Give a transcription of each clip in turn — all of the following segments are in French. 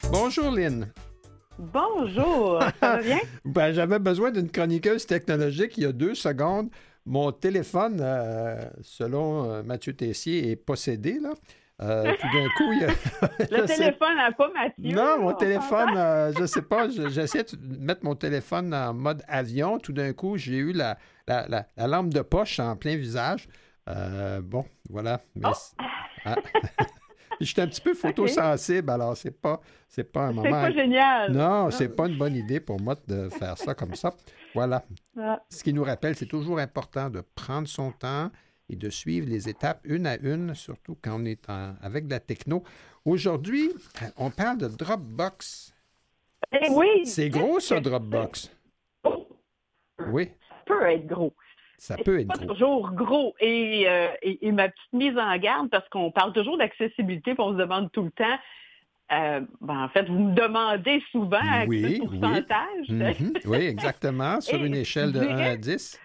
Bonjour Lynn. Bonjour, ça va bien? J'avais besoin d'une chroniqueuse technologique il y a 2 secondes. Mon téléphone, selon Mathieu Tessier, est possédé, là. Tout d'un coup, il y a... Le téléphone n'a pas Mathieu, Non, mon là, on téléphone, s'entend? je sais pas, j'essaie de mettre mon téléphone en mode avion. Tout d'un coup, j'ai eu la lampe de poche en plein visage. Bon, voilà. Mais, Oh, ah. Je suis un petit peu OK. photosensible, alors c'est pas un C'est moment. pas génial. Non, c'est Ah, pas une bonne idée pour moi de faire ça comme ça. Voilà. ah, Ce qui nous rappelle, c'est toujours important de prendre son temps et de suivre les étapes une à une, surtout quand on est avec de la techno. Aujourd'hui, on parle de Dropbox. oui, C'est gros, qu'est-ce ça, que c'est? Dropbox. Oh, Oui, ça peut être gros. ça C'est peut être pas gros. toujours gros. Et ma petite mise en garde, parce qu'on parle toujours d'accessibilité, puis on se demande tout le temps, en fait, vous me demandez souvent à quel Oui, oui. pourcentage. Mhm. Oui, exactement. Sur une Et je échelle de 1 à dirais 10.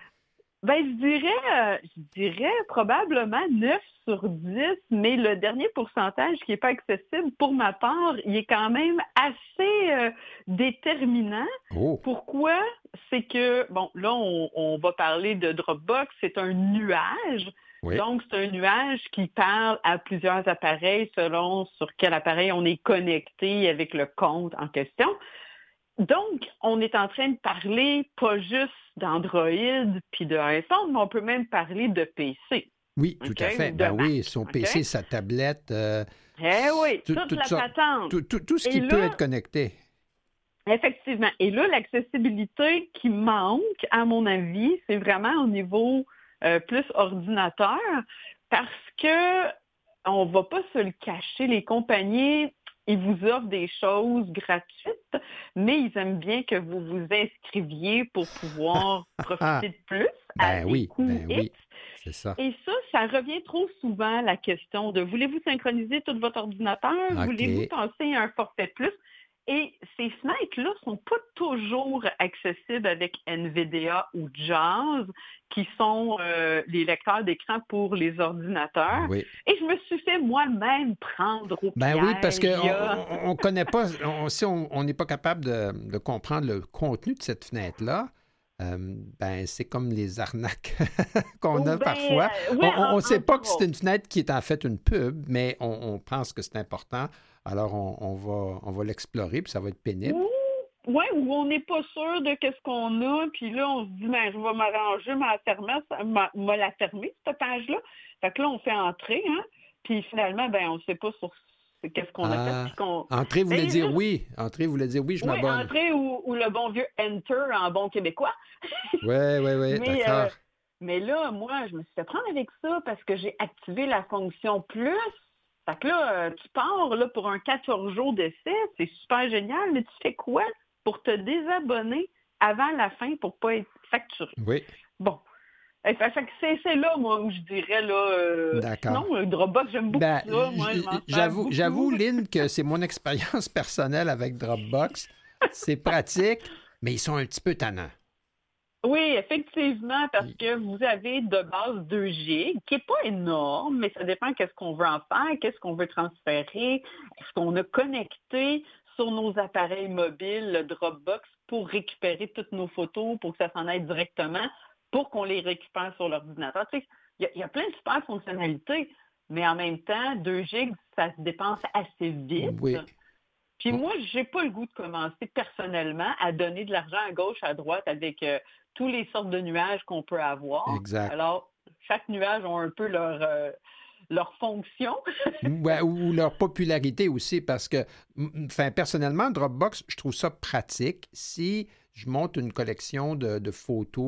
je dirais probablement 9 sur 10, mais le dernier pourcentage qui n'est pas accessible, pour ma part, il est quand même assez déterminant. Oh, Pourquoi? C'est que, bon, là, on va parler de Dropbox, c'est un nuage. oui. Donc, c'est un nuage qui parle à plusieurs appareils selon sur quel appareil on est connecté avec le compte en question. Donc, on est en train de parler pas juste d'Android puis de iPhone, mais on peut même parler de PC, Oui, tout OK, à ou fait. de Ben Mac, oui, son OK? PC, sa tablette, Eh oui, toute toutes la sortes, patente. tout ce Et qui peut être là, connecté. effectivement, et là, l'accessibilité qui manque, à mon avis, c'est vraiment au niveau plus ordinateur, parce que on va pas se le cacher, les compagnies, ils vous offrent des choses gratuites, mais ils aiment bien que vous vous inscriviez pour pouvoir Ah, profiter de plus à des coûts ben X. oui, c'est ça. Et ça revient trop souvent, la question de voulez-vous synchroniser tout votre ordinateur? Voulez-vous OK. passer à un forfait de plus? Et ces fenêtres-là ne sont pas toujours accessibles avec NVDA ou JAWS, qui sont les lecteurs d'écran pour les ordinateurs. Oui. Et je me suis fait moi-même prendre au Ben oui, parce piège. qu'on Il y a... on connaît pas, si on n'est pas capable de comprendre le contenu de cette fenêtre-là, ben c'est comme les arnaques qu'on Ou a ben, parfois. oui, On ne sait pas entre que c'est autres. une fenêtre qui est en fait une pub, mais on pense que c'est important. Alors on va l'explorer, puis ça va être pénible. Ou, ouais, où on n'est pas sûr de qu'est-ce qu'on a, puis là, on se dit, ben, je vais m'arranger, m'a la fermer, cette page-là. Fait que là, on fait entrer, hein, puis finalement, ben, on ne sait pas sur qu'est-ce qu'on a fait, Ah, puis qu'on... entrer voulait Ben, dire juste, oui. Entrer voulait dire oui, je oui, m'abonne. entrer ou le bon vieux enter en bon québécois. Oui, oui, oui, Mais, d'accord. mais là, moi, je me suis fait prendre avec ça parce que j'ai activé la fonction plus. Fait que là, tu pars là, pour un 14 jours d'essai, c'est super génial, mais tu fais quoi pour te désabonner avant la fin pour pas être facturé? Oui, Bon. Fait que c'est là, moi, où je dirais, là, d'accord. sinon, Dropbox, j'aime beaucoup Ben, ça. Moi, je m'en sers j'avoue, beaucoup. Lynn, que c'est mon expérience personnelle avec Dropbox. C'est pratique, mais ils sont un petit peu tannants. Oui, effectivement, parce Ils- que vous avez de base 2 gigs, qui n'est pas énorme, mais ça dépend qu'est-ce qu'on veut en faire, qu'est-ce qu'on veut transférer, est-ce qu'on a connecté sur nos appareils mobiles le Dropbox pour récupérer toutes nos photos, pour que ça s'en aille directement, pour qu'on les récupère sur l'ordinateur. Tu sais, il y a plein de super fonctionnalités, mais en même temps, 2 gigs, ça se dépense assez vite. Oui, Puis oh, moi, j'ai pas le goût de commencer personnellement à donner de l'argent à gauche, à droite avec tous les sortes de nuages qu'on peut avoir. exact. Alors, chaque nuage a un peu leur fonction. Ouais, ou leur popularité aussi, parce que, enfin, personnellement, Dropbox, je trouve ça pratique si je monte une collection de photos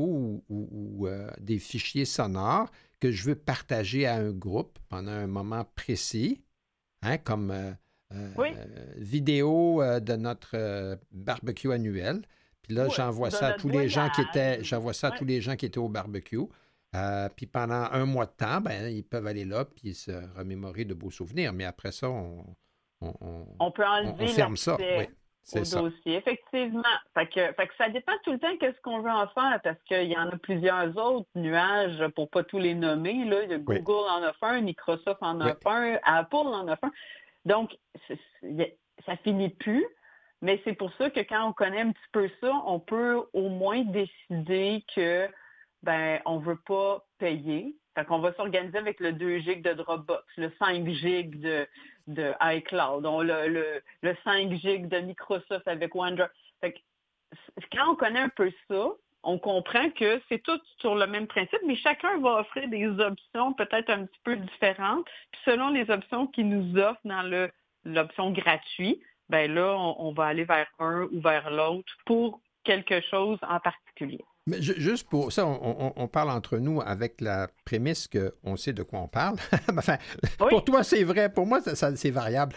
ou des fichiers sonores que je veux partager à un groupe pendant un moment précis, hein, comme Oui, vidéo de notre barbecue annuel. Puis là, oui, j'envoie de ça à notre tous les gens qui voyage. étaient, j'envoie ça à Oui, tous les gens qui étaient au barbecue. Puis pendant un mois de temps, ben, ils peuvent aller là puis se remémorer de beaux souvenirs. Mais après ça, on, on- on peut on enlever ferme ça. Oui, l'accès c'est au ça. dossier. Effectivement. Fait que ça dépend tout le temps qu'est-ce qu'on veut en faire parce qu'il y en a plusieurs autres nuages pour pas tous les nommer. Là. Il y a Oui, Google en a fait un, Microsoft en oui, a fait un, Apple en a fait un. Donc, ça finit plus. Mais c'est pour ça que quand on connaît un petit peu ça, on peut au moins décider que on veut pas payer. Fait qu'on va s'organiser avec le 2 gigs de Dropbox, le 5 gigs de iCloud, le 5 gigs de Microsoft avec OneDrive. Fait que, quand on connaît un peu ça, on comprend que c'est tout sur le même principe, mais chacun va offrir des options peut-être un petit peu différentes. Puis selon les options qu'ils nous offrent dans l'option gratuite, là, on va aller vers un ou vers l'autre pour quelque chose en particulier. Mais juste pour ça, on parle entre nous avec la prémisse qu'on sait de quoi on parle. Enfin, oui. Pour toi, c'est vrai. Pour moi, c'est variable.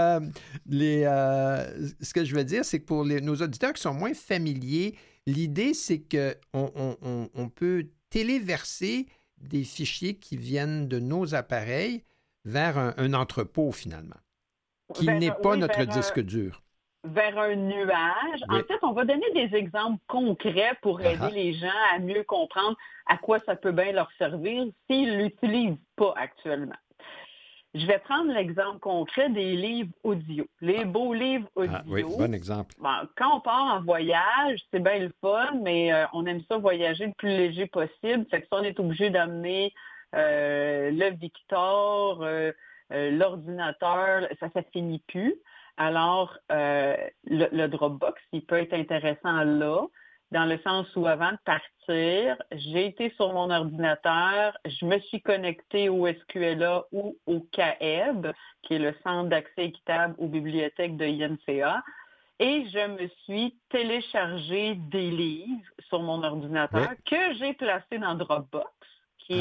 Ce que je veux dire, c'est que pour nos auditeurs qui sont moins familiers, l'idée, c'est qu'on peut téléverser des fichiers qui viennent de nos appareils vers un entrepôt, finalement, qui n'est pas notre disque dur. Vers un nuage. Oui. En fait, on va donner des exemples concrets pour aider les gens à mieux comprendre à quoi ça peut bien leur servir s'ils ne l'utilisent pas actuellement. Je vais prendre l'exemple concret des livres audio. Les beaux livres audio. Oui, bon exemple. Quand on part en voyage, c'est bien le fun, mais on aime ça voyager le plus léger possible. Fait que si on est obligé d'amener le Victor, l'ordinateur, ça finit plus. Alors, le Dropbox, il peut être intéressant là, dans le sens où avant de partir, j'ai été sur mon ordinateur, je me suis connectée au SQLA ou au CAEB, qui est le Centre d'accès équitable aux bibliothèques de INCA, et je me suis téléchargé des livres sur mon ordinateur que j'ai placés dans Dropbox. Qui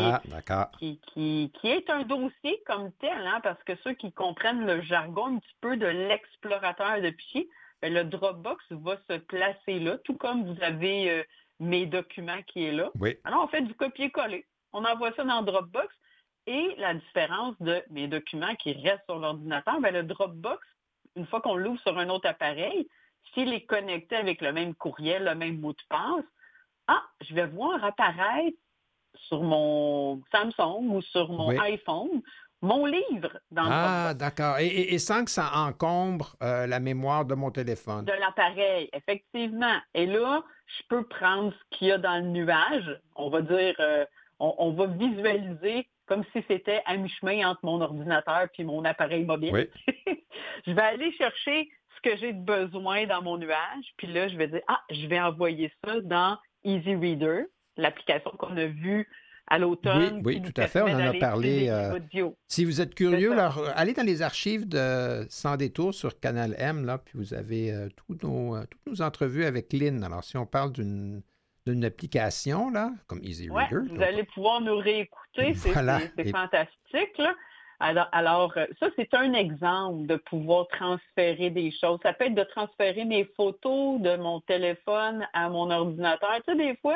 est un dossier comme tel, parce que ceux qui comprennent le jargon un petit peu de l'explorateur de fichiers, le Dropbox va se placer là, tout comme vous avez mes documents qui est là. Oui. Alors, on fait du copier-coller. On envoie ça dans Dropbox et la différence de mes documents qui restent sur l'ordinateur, le Dropbox, une fois qu'on l'ouvre sur un autre appareil, s'il est connecté avec le même courriel, le même mot de passe, je vais voir apparaître sur mon Samsung ou sur mon iPhone, mon livre dans Dropbox. D'accord. Et sans que ça encombre la mémoire de mon téléphone. De l'appareil, effectivement. Et là, je peux prendre ce qu'il y a dans le nuage. On va dire, on va visualiser comme si c'était à mi-chemin entre mon ordinateur et mon appareil mobile. Oui. Je vais aller chercher ce que j'ai de besoin dans mon nuage. Puis là, je vais dire, je vais envoyer ça dans Easy Reader, l'application qu'on a vue à l'automne. Oui, tout à fait. On en a parlé. Si vous êtes curieux, alors, allez dans les archives de Sans détour sur Canal M, là, puis vous avez toutes nos entrevues avec Lynn. Alors, si on parle d'une application, là, comme Easy Reader. Vous allez pouvoir nous réécouter. C'est fantastique, là. Alors, ça, c'est un exemple de pouvoir transférer des choses. Ça peut être de transférer mes photos de mon téléphone à mon ordinateur. Tu sais, des fois,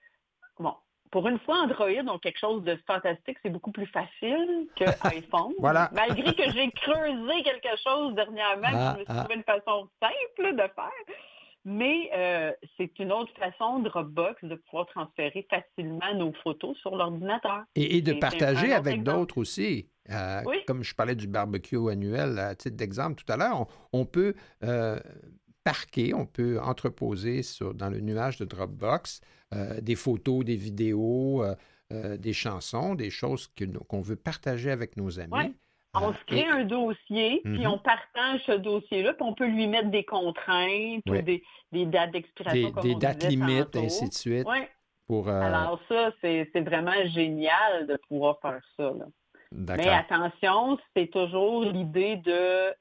pour une fois, Android ont quelque chose de fantastique. C'est beaucoup plus facile que iPhone. Voilà. Malgré que j'ai creusé quelque chose dernièrement, je me suis trouvé une façon simple de faire. Mais c'est une autre façon, Dropbox, de pouvoir transférer facilement nos photos sur l'ordinateur. Et de partager avec d'autres aussi. Comme je parlais du barbecue annuel, à titre d'exemple tout à l'heure, on peut parquer, on peut entreposer dans le nuage de Dropbox des photos, des vidéos, des chansons, des choses qu'on veut partager avec nos amis. Ouais. On se crée un dossier, puis on partage ce dossier-là, puis on peut lui mettre des contraintes ou des dates d'expiration, des dates limites, ainsi de suite. Oui. Alors ça, c'est vraiment génial de pouvoir faire ça, là. Mais attention, c'est toujours l'idée de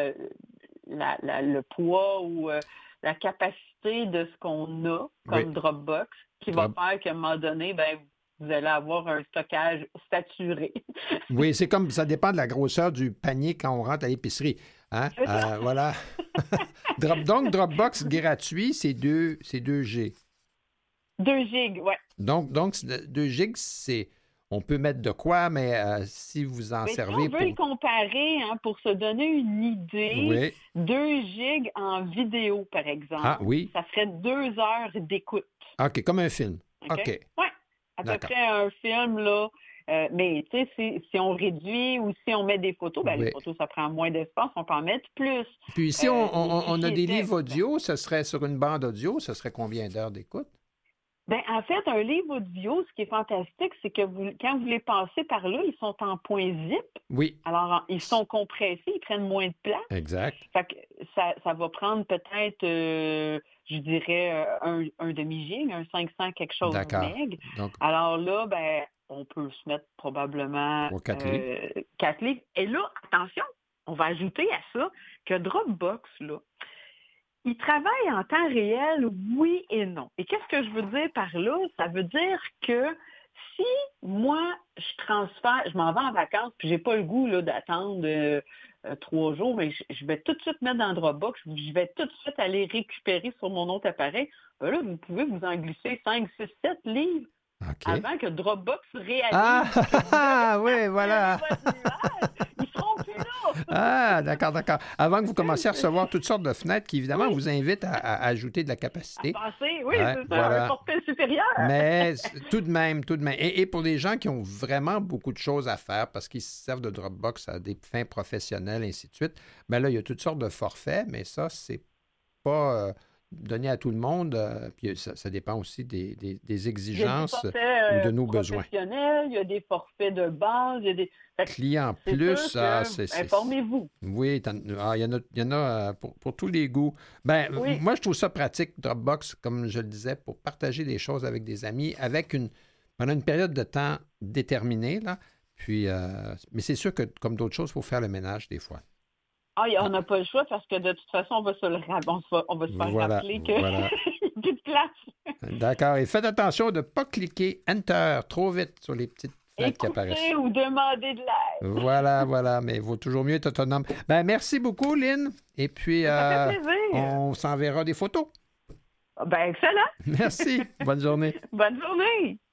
le poids ou la capacité de ce qu'on a comme Dropbox qui va faire qu'à un moment donné, vous allez avoir un stockage saturé. Oui, c'est comme ça dépend de la grosseur du panier quand on rentre à l'épicerie. Hein? Voilà. Donc, Dropbox gratuit, c'est 2 G. 2 gigs, oui. Donc 2 gigs, c'est... On peut mettre de quoi, mais si vous en servez... Si on veut le comparer, pour se donner une idée, 2 gigs en vidéo, par exemple, ça ferait 2 heures d'écoute. OK, comme un film. OK. Oui, à peu près un film, là, Mais tu sais, si on réduit ou si on met des photos, ben Oui. les photos, ça prend moins d'espace, on peut en mettre plus. Puis si Les on a des fichiers livres texte, audio, ce serait sur une bande audio, ce serait combien d'heures d'écoute? ben, en fait, un livre audio, ce qui est fantastique, c'est que quand vous les passez par là, ils sont en point zip. Oui, Alors, ils sont compressés, ils prennent moins de place. exact. Fait que ça va prendre peut-être, je dirais, un demi-gig, un 500 quelque chose D'accord. meg. Donc, Alors là, ben, on peut se mettre probablement 3-4 livres. 4 livres. Et là, attention, on va ajouter à ça que Dropbox, là, il travaille en temps réel, oui et non. Et qu'est-ce que je veux dire par là? Ça veut dire que si moi, je m'en vais en vacances, puis j'ai pas le goût là, d'attendre 3 jours, mais je vais tout de suite mettre dans Dropbox, je vais tout de suite aller récupérer sur mon autre appareil. Ben là, vous pouvez vous en glisser 5, 6, 7 livres OK. avant que Dropbox réalise Ah, que vous avez oui, voilà. votre nuage. Ils seront plus là. Ah, d'accord. Avant que vous commenciez à recevoir toutes sortes de fenêtres qui, évidemment, vous invitent à ajouter de la capacité. À passer, oui, Ouais, c'est ça, voilà. un forfait supérieur. Mais tout de même. Et pour les gens qui ont vraiment beaucoup de choses à faire parce qu'ils se servent de Dropbox à des fins professionnelles, et ainsi de suite, bien là, il y a toutes sortes de forfaits, mais ça, c'est pas donné à tout le monde. Puis ça dépend aussi des Il y a des exigences forfaits ou de nos besoins. professionnels, il y a des forfaits de base, il y a des... Fait que Client c'est plus, sûr ah, que, informez-vous. Oui, il y en a pour tous les goûts. Ben, Oui. moi, je trouve ça pratique, Dropbox, comme je le disais, pour partager des choses avec des amis, pendant une période de temps déterminée, là. Puis, mais c'est sûr que, comme d'autres choses, il faut faire le ménage des fois. Ah, on n'a pas le choix parce que de toute façon, on va se faire Voilà, rappeler qu'il voilà. n'y a plus de place. D'accord. Et faites attention de ne pas cliquer Enter trop vite sur les petites fenêtres qui apparaissent. Écoutez ou demandez de l'aide. Voilà. Mais il vaut toujours mieux être autonome. Ben, merci beaucoup, Lynn. Et puis, Ça fait plaisir. on s'enverra des photos. Ben, excellent. Merci. Bonne journée. Bonne journée.